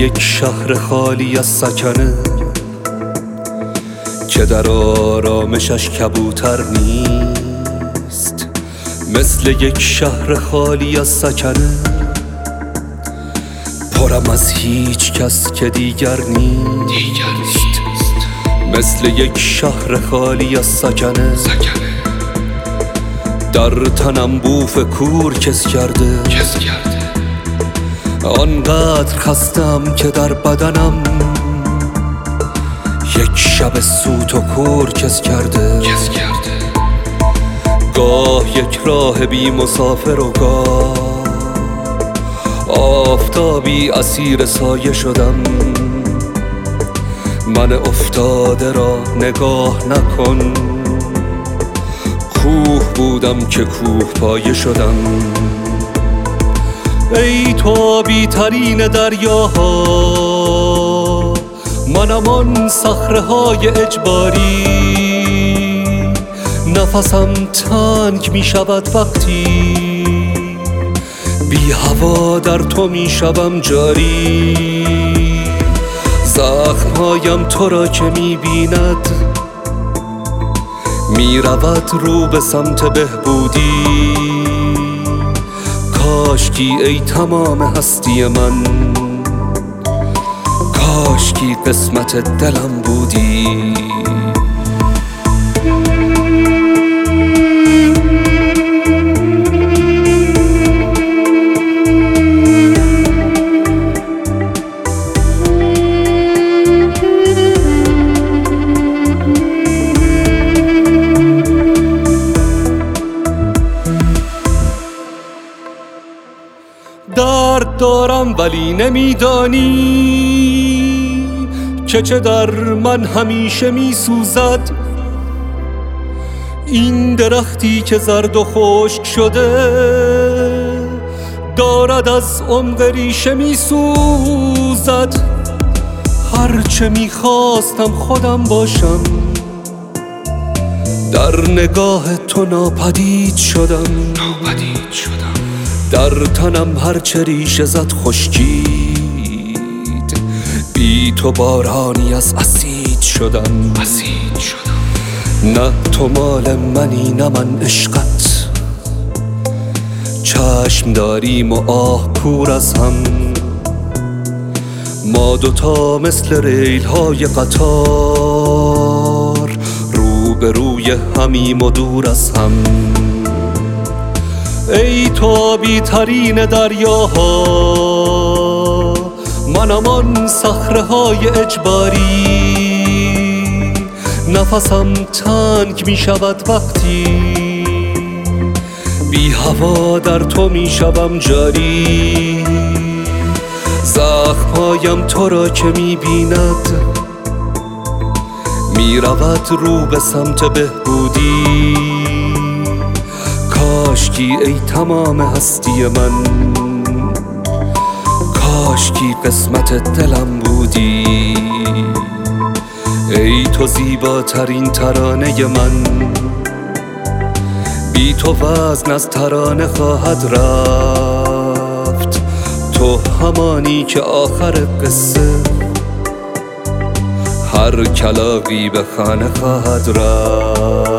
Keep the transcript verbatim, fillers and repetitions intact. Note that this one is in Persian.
یک شهر خالی از سکنه که در آرامشش کبوتر نیست، مثل یک شهر خالی از سکنه پرم از هیچ کس که دیگر نیست، مثل یک شهر خالی از سکنه در تنم بوف کور کس کرده، آنقدر خستم که در بدنم یک شب سوت و کور کس کرده. گاه یک راه بی مسافر و گاه آفتابی اسیر سایه شدم. من افتاده را نگاه نکن، کوه بودم که کوه پایه شدم. ای تو آبی ترین دریاها، منم آن صخره های اجباری. نفسم تنگ می شود وقتی بی هوا در تو می شوم جاری. زخمهایم تو را که می بیند می رود رو به سمت بهبودی. کاشکی ای تمام هستی من، کاشکی قسمت دلم بودی. درد دارم ولی نمیدانی که چه در من همیشه می سوزد. این درختی که زرد و خشک شده دارد از عمق ریشه می سوزد. هرچه می خواستم خودم باشم، در نگاه تو ناپدید شدم. ناپدید شدم. در تنم هرچه ریشه زد خشکید، بی تو بارانی از اسید شدم. اسید شدم. نه تو مال منی نه من عشقت، چشم داریم و آه کور از هم. ما دوتا مثل ریل های قطار، رو به روی همیم و دور از هم. ای تو آبی ترین دریاها، منم آن صخره های اجباری. نفسم تنگ می شود وقتی بی هوا در تو می شوم جاری. زخمهایم تو را که می بیند می رود رو به سمت بهبودی. کاشکی ای تمام هستی من، کاشکی قسمت دلم بودی. ای تو زیباترین ترانه من، بی تو وزن از ترانه خواهد رفت. تو همانی که آخر قصه هر کلاغی به خانه خواهد رفت.